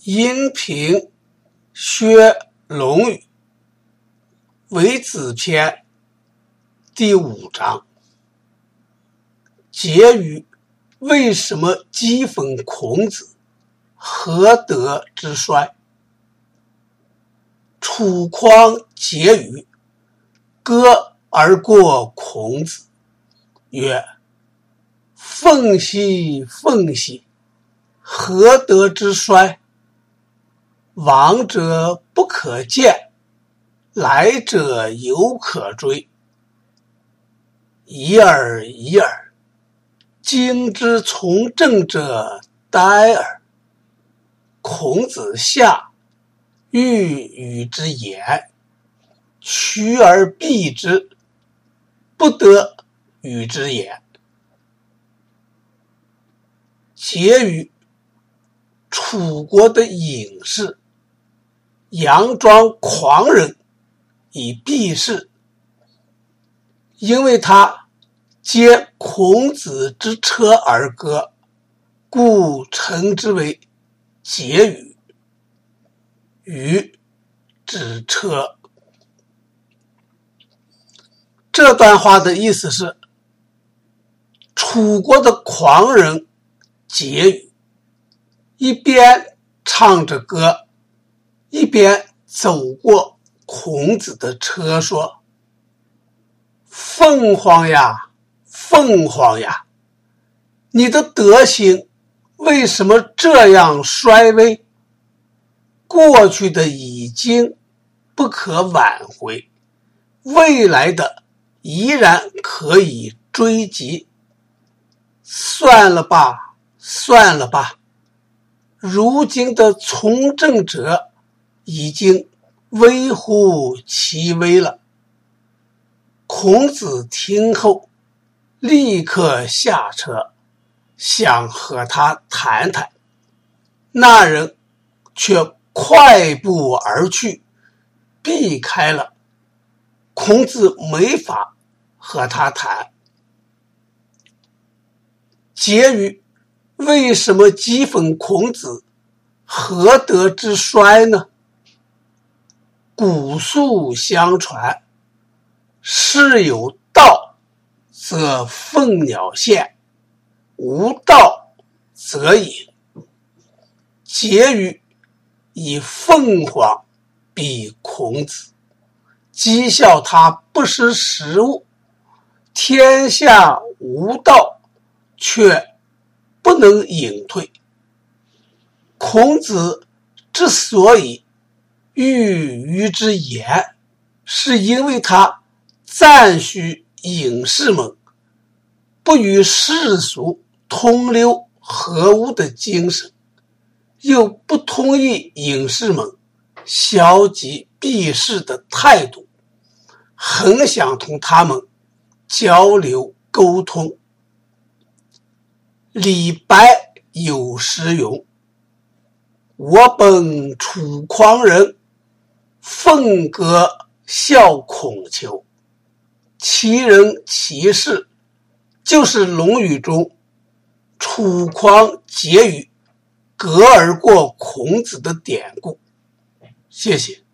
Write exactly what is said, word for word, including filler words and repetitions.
音频学论语为子篇第五章。结语：为什么讥讽孔子？何德之衰？楚匡结语，歌而过孔子，曰：凤兮凤兮，何德之衰？往者不可见，来者犹可追。已耳已耳，经之从政者殆耳。孔子下，欲与之言，趋而避之，不得与之言。结语：楚国的隐士佯装狂人以避世，因为他接孔子之车而歌，故称之为结语。语指车。这段话的意思是，楚国的狂人结语一边唱着歌，一边走过孔子的车，说：凤凰呀凤凰呀，你的德行为什么这样衰微？过去的已经不可挽回，未来的依然可以追及。算了吧算了吧，如今的从政者已经微乎其微了。孔子听后立刻下车，想和他谈谈，那人却快步而去，避开了。孔子没法和他谈。结语：为什么讥讽孔子？何德之衰呢？古书相传，士有道则凤鸟现，无道则隐。结语以凤凰比孔子，讥笑他不识时务。天下无道，却不能隐退。孔子之所以欲与之言，是因为他赞许隐士们不与世俗同流合污的精神，又不同意隐士们消极避世的态度，很想同他们交流沟通。李白有诗咏：我本楚匡人，凤歌笑孔丘。其人其事，就是论语中楚匡结语，革而过孔子的典故。谢谢。